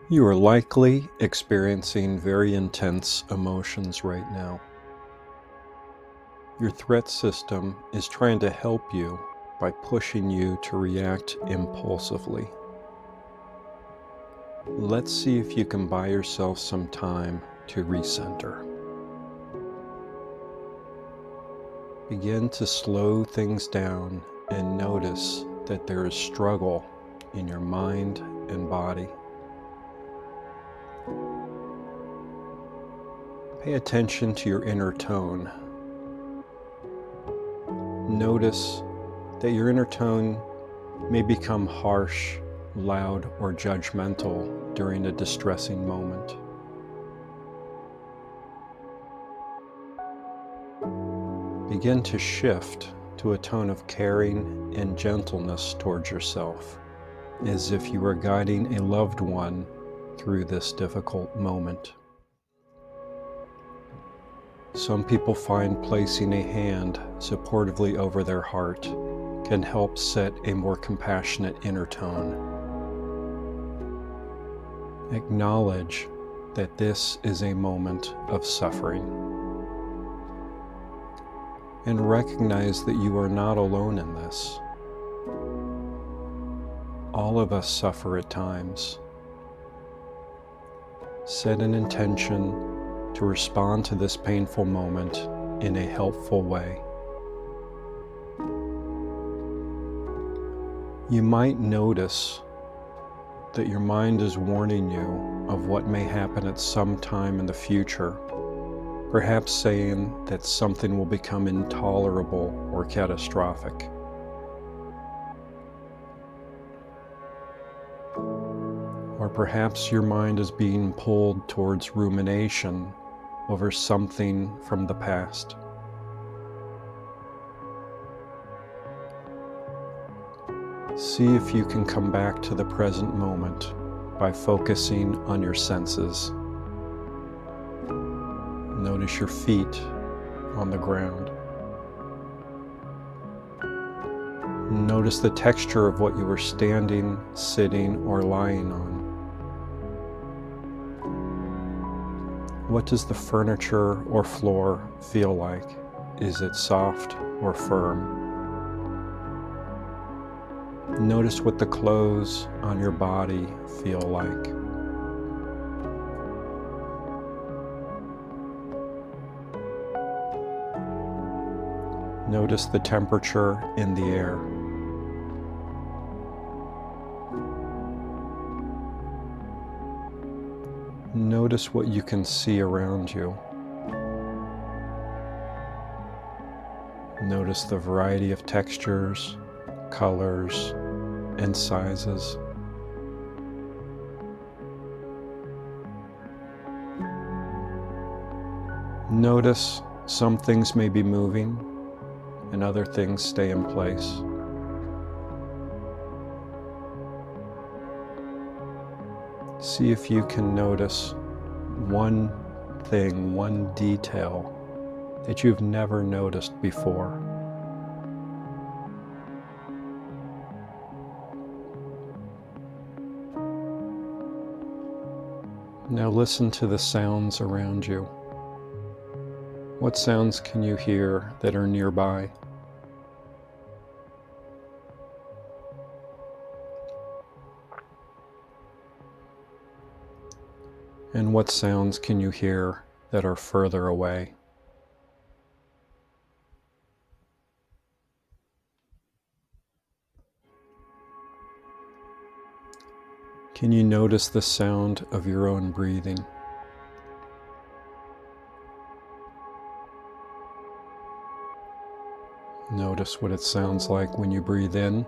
You are likely experiencing very intense emotions right now. Your threat system is trying to help you by pushing you to react impulsively. Let's see if you can buy yourself some time to recenter. Begin to slow things down and notice that there is struggle in your mind and body. Pay attention to your inner tone. Notice that your inner tone may become harsh, loud, or judgmental during a distressing moment. Begin to shift to a tone of caring and gentleness towards yourself, as if you were guiding a loved one through this difficult moment. Some people find placing a hand supportively over their heart can help set a more compassionate inner tone. Acknowledge that this is a moment of suffering, and recognize that you are not alone in this. All of us suffer at times. Set an intention to respond to this painful moment in a helpful way. You might notice that your mind is warning you of what may happen at some time in the future, perhaps saying that something will become intolerable or catastrophic. Or perhaps your mind is being pulled towards rumination over something from the past. See if you can come back to the present moment by focusing on your senses. Notice your feet on the ground. Notice the texture of what you are standing, sitting, or lying on. What does the furniture or floor feel like? Is it soft or firm? Notice what the clothes on your body feel like. Notice the temperature in the air. Notice what you can see around you. Notice the variety of textures, colors, and sizes. Notice some things may be moving and other things stay in place. See if you can notice one thing, one detail that you've never noticed before. Now listen to the sounds around you. What sounds can you hear that are nearby? And what sounds can you hear that are further away? Can you notice the sound of your own breathing? Notice what it sounds like when you breathe in,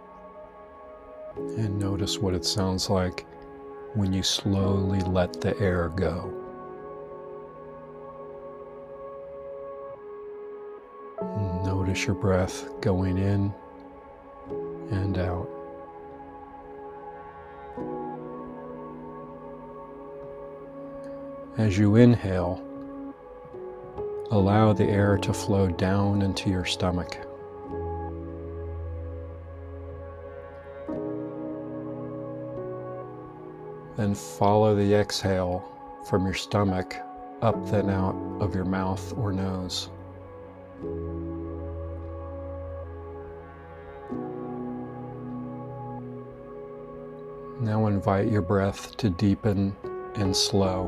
and notice what it sounds like when you slowly let the air go. Notice your breath going in and out. As you inhale, allow the air to flow down into your stomach. Then follow the exhale from your stomach up then out of your mouth or nose. Now invite your breath to deepen and slow.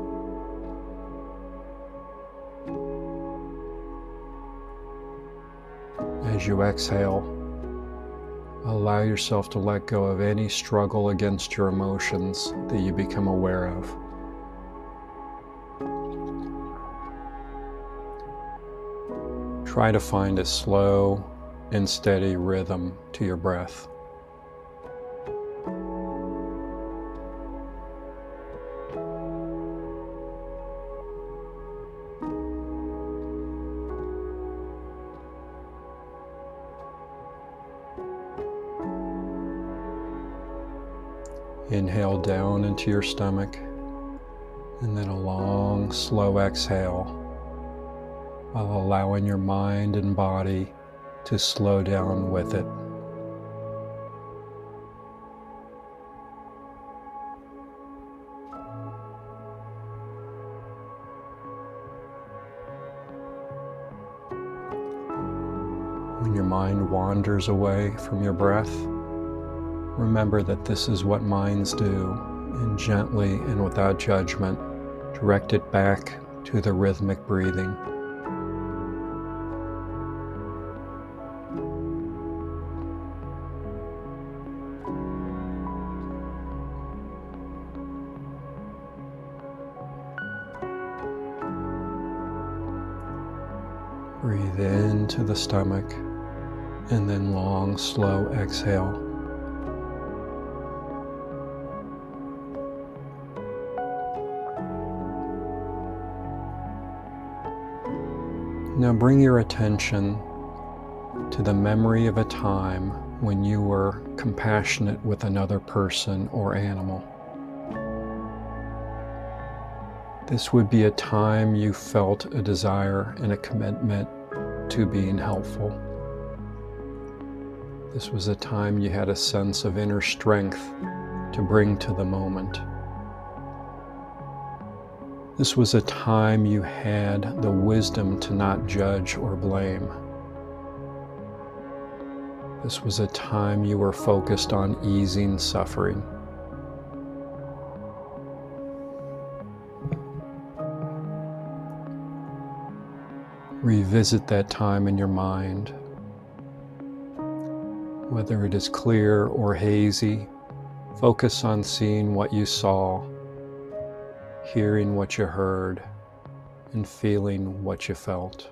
As you exhale, allow yourself to let go of any struggle against your emotions that you become aware of. Try to find a slow and steady rhythm to your breath. Inhale down into your stomach, and then a long, slow exhale, while allowing your mind and body to slow down with it. When your mind wanders away from your breath, remember that this is what minds do, and gently and without judgment, direct it back to the rhythmic breathing. Breathe into the stomach, and then long, slow exhale. Now bring your attention to the memory of a time when you were compassionate with another person or animal. This would be a time you felt a desire and a commitment to being helpful. This was a time you had a sense of inner strength to bring to the moment. This was a time you had the wisdom to not judge or blame. This was a time you were focused on easing suffering. Revisit that time in your mind. Whether it is clear or hazy, focus on seeing what you saw, hearing what you heard, and feeling what you felt.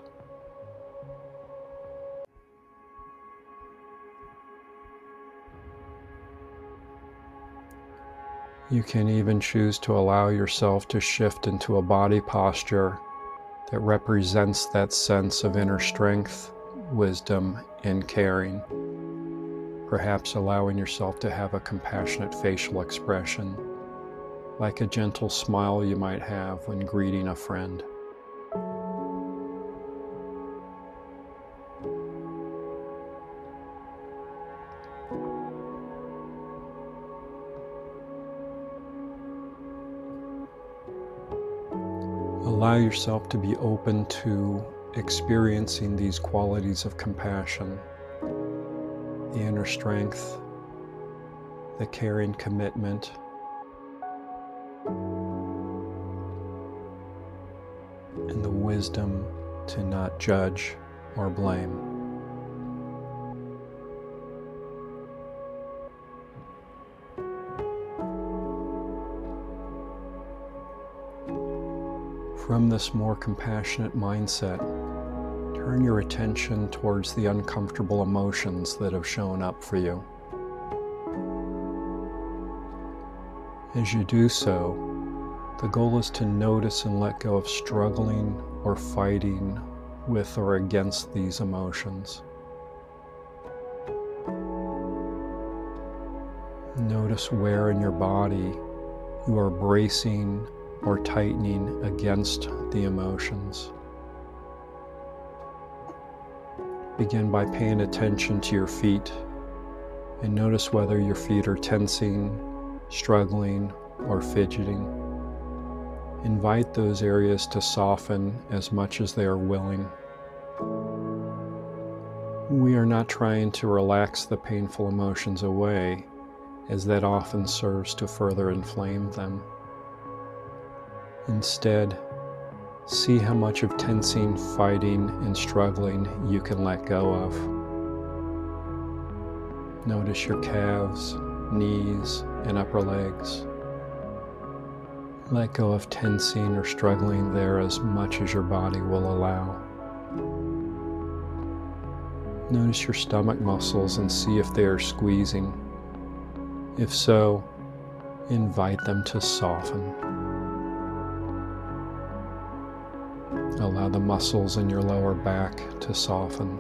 You can even choose to allow yourself to shift into a body posture that represents that sense of inner strength, wisdom, and caring. Perhaps allowing yourself to have a compassionate facial expression, like a gentle smile you might have when greeting a friend. Allow yourself to be open to experiencing these qualities of compassion, the inner strength, the caring commitment, and the wisdom to not judge or blame. From this more compassionate mindset, turn your attention towards the uncomfortable emotions that have shown up for you. As you do so, the goal is to notice and let go of struggling or fighting with or against these emotions. Notice where in your body you are bracing or tightening against the emotions. Begin by paying attention to your feet and notice whether your feet are tensing, struggling, or fidgeting. Invite those areas to soften as much as they are willing. We are not trying to relax the painful emotions away, as that often serves to further inflame them. Instead, see how much of tensing, fighting, and struggling you can let go of. Notice your calves, knees, and upper legs. Let go of tensing or struggling there as much as your body will allow. Notice your stomach muscles and see if they are squeezing. If so, invite them to soften. Allow the muscles in your lower back to soften.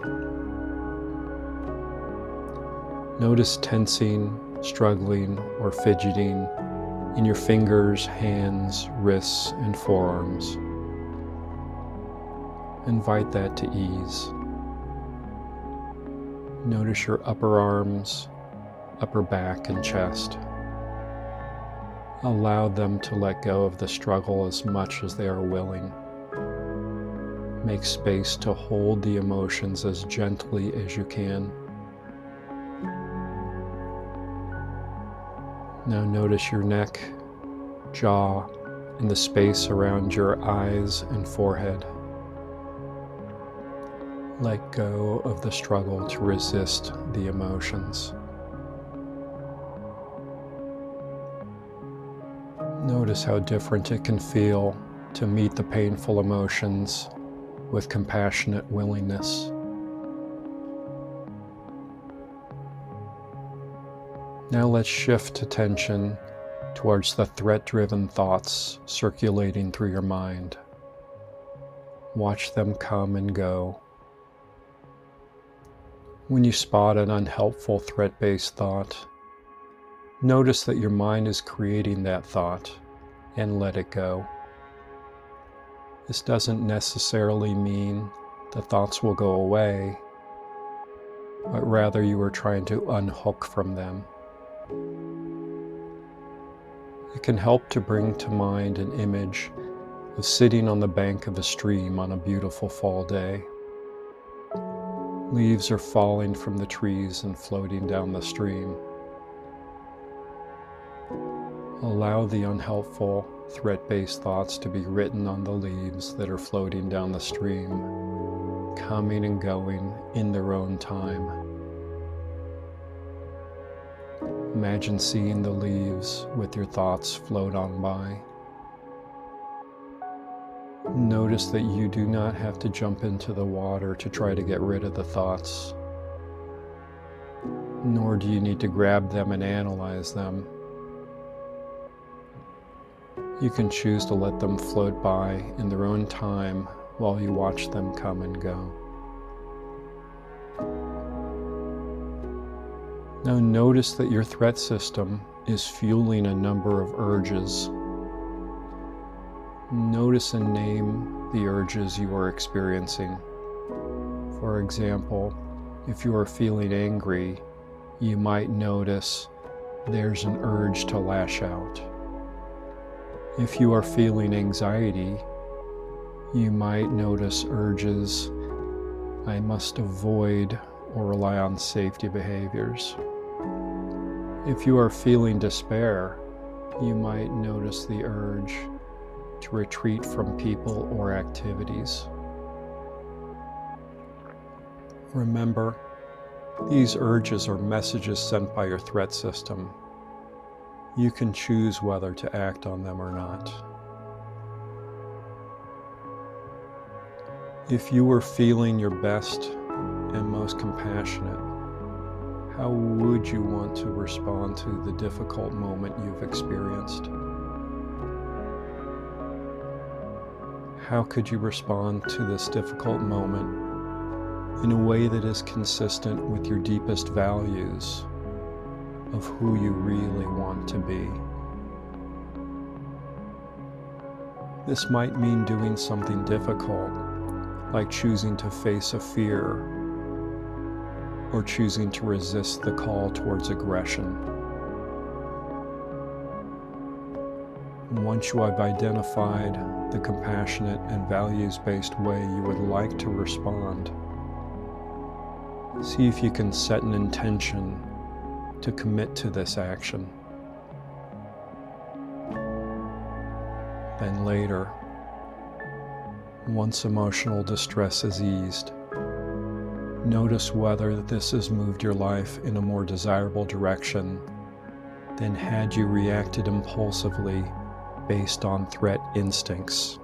Notice tensing, struggling, or fidgeting in your fingers, hands, wrists, and forearms. Invite that to ease. Notice your upper arms, upper back, and chest. Allow them to let go of the struggle as much as they are willing. Make space to hold the emotions as gently as you can. Now notice your neck, jaw, and the space around your eyes and forehead. Let go of the struggle to resist the emotions. Notice how different it can feel to meet the painful emotions with compassionate willingness. Now let's shift attention towards the threat-driven thoughts circulating through your mind. Watch them come and go. When you spot an unhelpful threat-based thought, notice that your mind is creating that thought and let it go. This doesn't necessarily mean the thoughts will go away, but rather you are trying to unhook from them. It can help to bring to mind an image of sitting on the bank of a stream on a beautiful fall day. Leaves are falling from the trees and floating down the stream. Allow the unhelpful, threat-based thoughts to be written on the leaves that are floating down the stream, coming and going in their own time. Imagine seeing the leaves with your thoughts float on by. Notice that you do not have to jump into the water to try to get rid of the thoughts, nor do you need to grab them and analyze them. You can choose to let them float by in their own time while you watch them come and go. Now notice that your threat system is fueling a number of urges. Notice and name the urges you are experiencing. For example, if you are feeling angry, you might notice there's an urge to lash out. If you are feeling anxiety, you might notice urges, I must avoid or rely on safety behaviors. If you are feeling despair, you might notice the urge to retreat from people or activities. Remember, these urges are messages sent by your threat system. You can choose whether to act on them or not. If you were feeling your best and most compassionate, how would you want to respond to the difficult moment you've experienced? How could you respond to this difficult moment in a way that is consistent with your deepest values of who you really want to be? This might mean doing something difficult, like choosing to face a fear or choosing to resist the call towards aggression. Once you have identified the compassionate and values-based way you would like to respond, see if you can set an intention to commit to this action. Then later, once emotional distress is eased, notice whether this has moved your life in a more desirable direction than had you reacted impulsively based on threat instincts.